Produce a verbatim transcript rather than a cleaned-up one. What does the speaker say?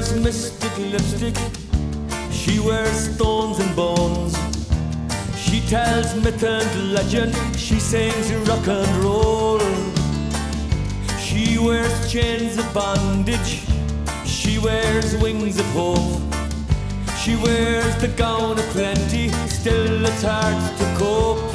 wears mystic lipstick, she wears stones and bones. She tells myth and legend, she sings rock and roll. She wears chains of bondage, she wears wings of hope. She wears the gown of plenty, still it's hard to cope.